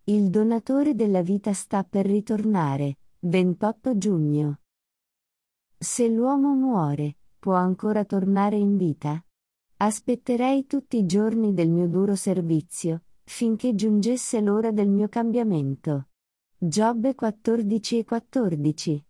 Il donatore della vita sta per ritornare, 28 giugno. Se l'uomo muore, può ancora tornare in vita? Aspetterei tutti i giorni del mio duro servizio, finché giungesse l'ora del mio cambiamento. Giobbe 14:14.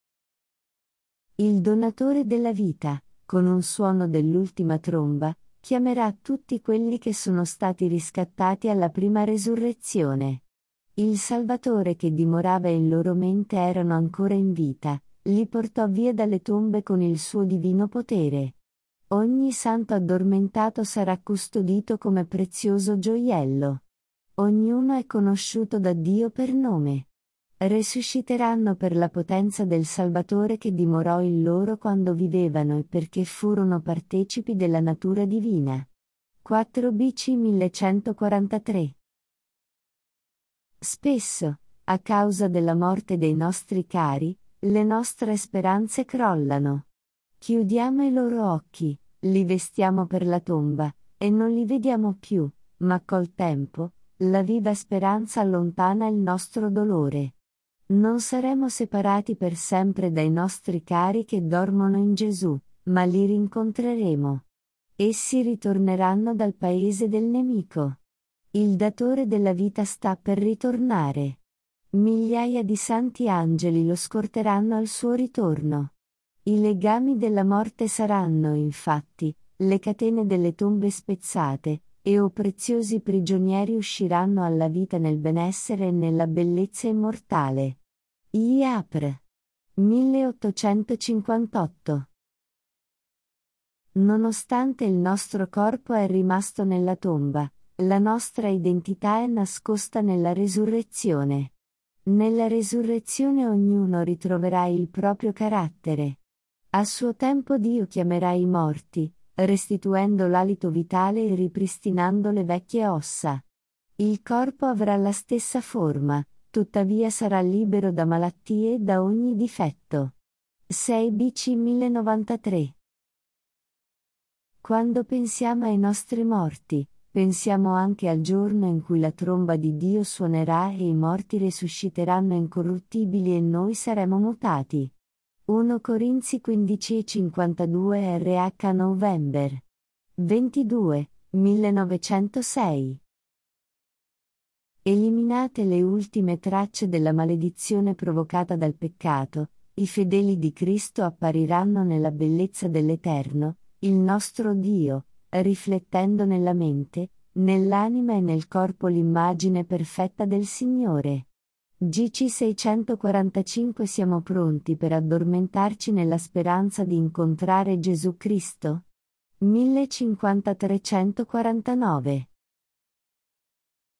Il donatore della vita, con un suono dell'ultima tromba, chiamerà tutti quelli che sono stati riscattati alla prima resurrezione. Il Salvatore che dimorava in loro mente erano ancora in vita, li portò via dalle tombe con il suo divino potere. Ogni santo addormentato sarà custodito come prezioso gioiello. Ognuno è conosciuto da Dio per nome. Resusciteranno per la potenza del Salvatore che dimorò in loro quando vivevano e perché furono partecipi della natura divina. 4 BC 1143. Spesso, a causa della morte dei nostri cari, le nostre speranze crollano. Chiudiamo i loro occhi, li vestiamo per la tomba, e non li vediamo più, ma col tempo, la viva speranza allontana il nostro dolore. Non saremo separati per sempre dai nostri cari che dormono in Gesù, ma li rincontreremo. Essi ritorneranno dal paese del nemico. Il datore della vita sta per ritornare. Migliaia di santi angeli lo scorteranno al suo ritorno. I legami della morte saranno, infatti, le catene delle tombe spezzate, e preziosi prigionieri usciranno alla vita nel benessere e nella bellezza immortale. Iapr. 1858. Nonostante il nostro corpo è rimasto nella tomba, la nostra identità è nascosta nella resurrezione. Nella resurrezione ognuno ritroverà il proprio carattere. A suo tempo Dio chiamerà i morti, restituendo l'alito vitale e ripristinando le vecchie ossa. Il corpo avrà la stessa forma, tuttavia sarà libero da malattie e da ogni difetto. 6 BC 1093. Quando pensiamo ai nostri morti, pensiamo anche al giorno in cui la tromba di Dio suonerà e i morti resusciteranno incorruttibili e noi saremo mutati. 1 Corinzi 15:52 RH November 22, 1906. Eliminate le ultime tracce della maledizione provocata dal peccato, i fedeli di Cristo appariranno nella bellezza dell'Eterno, il nostro Dio, riflettendo nella mente, nell'anima e nel corpo l'immagine perfetta del Signore. GC 645. Siamo pronti per addormentarci nella speranza di incontrare Gesù Cristo? 1050-349